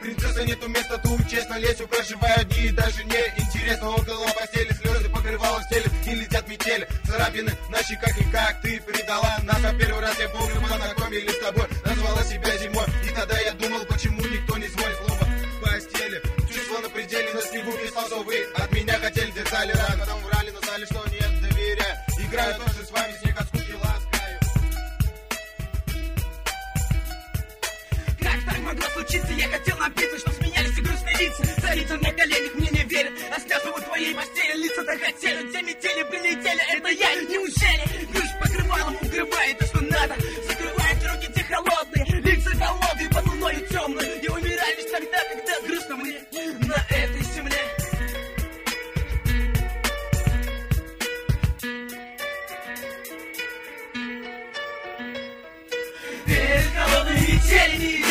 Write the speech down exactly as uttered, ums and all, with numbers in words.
принцесса, нету места тут, честно, лесю проживаю дни, даже не интересно. Около постели слезы покрывала в теле, и летят метели, царапины на щеках, и как ты предала нас. А первый раз я помню, мы познакомились с тобой, назвала себя зимой, и тогда я думал, почему никто не звонит. Слово в постели, чувство на пределе, на снегу писал, что вы от меня хотели детали. Раз, потом врали, но знали, что нет, доверия. Играю тоже с вами, снег от скуки ласкаю. Как так могло случиться? Я хотел напиться, чтоб сменялись и грустные лица. Царица на коленях, мне не верят, а слезы у твоей постели. Лица-то хотели, те метели прилетели. Это я, неужели? Грусть покрывалом укрывает то, что надо. Закрывает руки те холодные, лица голодные под луною темной. И умираю лишь тогда, когда грустно мне на этой земле. Эх, холодные метели,